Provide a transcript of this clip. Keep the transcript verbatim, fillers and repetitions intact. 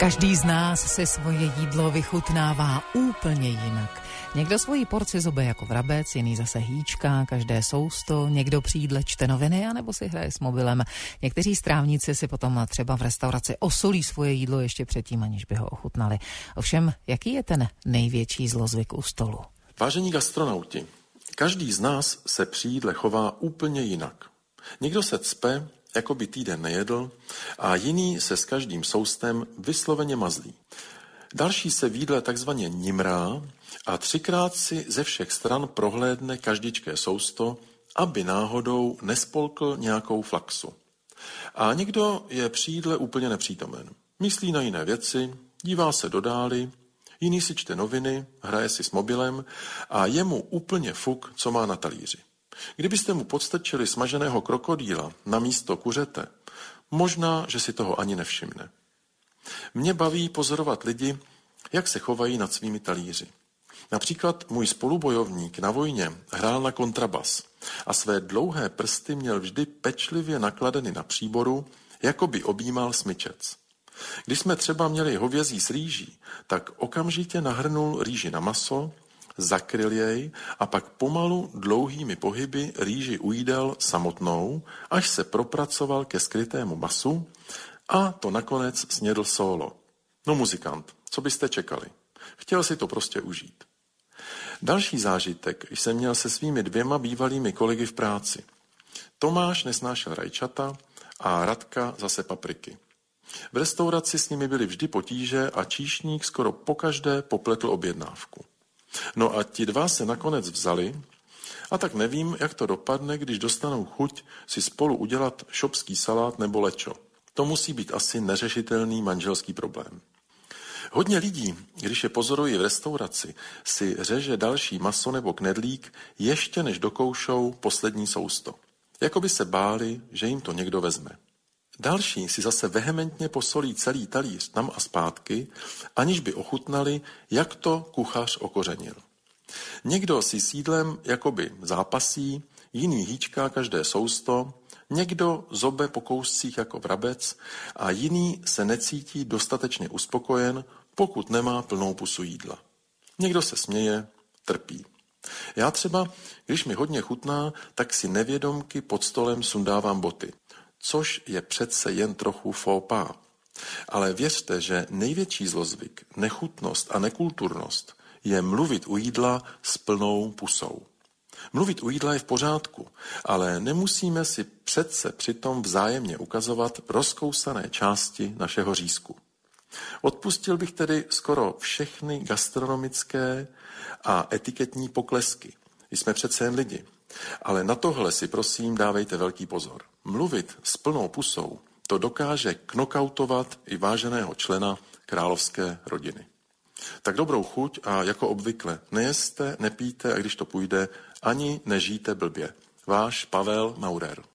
Každý z nás si svoje jídlo vychutnává úplně jinak. Někdo svoji porci zobe jako vrabec, jiný zase hýčka, každé sousto, někdo při jídle čte noviny anebo si hraje s mobilem. Někteří strávníci si potom třeba v restauraci osolí svoje jídlo ještě předtím, aniž by ho ochutnali. Ovšem, jaký je ten největší zlozvyk u stolu? Vážení gastronauti, každý z nás se při jídle chová úplně jinak. Někdo se cpe, jako by týden nejedl, a jiný se s každým soustem vysloveně mazlí. Další se v jídle takzvaně nimrá a třikrát si ze všech stran prohlédne každičké sousto, aby náhodou nespolkl nějakou flaxu. A někdo je při jídle úplně nepřítomen. Myslí na jiné věci, dívá se do dály, jiný si čte noviny, hraje si s mobilem a je mu úplně fuk, co má na talíři. Kdybyste mu podstrčili smaženého krokodýla na místo kuřete, možná, že si toho ani nevšimne. Mě baví pozorovat lidi, jak se chovají nad svými talíři. Například můj spolubojovník na vojně hrál na kontrabas a své dlouhé prsty měl vždy pečlivě nakladeny na příboru, jako by objímal smyčec. Když jsme třeba měli hovězí s rýží, tak okamžitě nahrnul rýži na maso, zakryl jej a pak pomalu dlouhými pohyby rýži ujídal samotnou, až se propracoval ke skrytému masu a to nakonec snědl sólo. No muzikant, co byste čekali? Chtěl si to prostě užít. Další zážitek jsem měl se svými dvěma bývalými kolegy v práci. Tomáš nesnášel rajčata a Radka zase papriky. V restauraci s nimi byly vždy potíže a číšník skoro pokaždé popletl objednávku. No a ti dva se nakonec vzali a tak nevím, jak to dopadne, když dostanou chuť si spolu udělat šopský salát nebo lečo. To musí být asi neřešitelný manželský problém. Hodně lidí, když je pozorují v restauraci, si řeže další maso nebo knedlík ještě než dokoušou poslední sousto. Jako by se báli, že jim to někdo vezme. Další si zase vehementně posolí celý talíř tam a zpátky, aniž by ochutnali, jak to kuchař okořenil. Někdo si s jídlem jakoby zápasí, jiný hýčká každé sousto, někdo zobe po kouscích jako vrabec a jiný se necítí dostatečně uspokojen, pokud nemá plnou pusu jídla. Někdo se směje, trpí. Já třeba, když mi hodně chutná, tak si nevědomky pod stolem sundávám boty, což je přece jen trochu faux pas. Ale věřte, že největší zlozvyk, nechutnost a nekulturnost je mluvit u jídla s plnou pusou. Mluvit u jídla je v pořádku, ale nemusíme si přece přitom vzájemně ukazovat rozkousané části našeho řízku. Odpustil bych tedy skoro všechny gastronomické a etiketní poklesky. Jsme přece jen lidi. Ale na tohle si prosím dávejte velký pozor. Mluvit s plnou pusou, to dokáže knockoutovat i váženého člena královské rodiny. Tak dobrou chuť a jako obvykle nejeste, nepijte a když to půjde, ani nežijte blbě. Váš Pavel Maurer.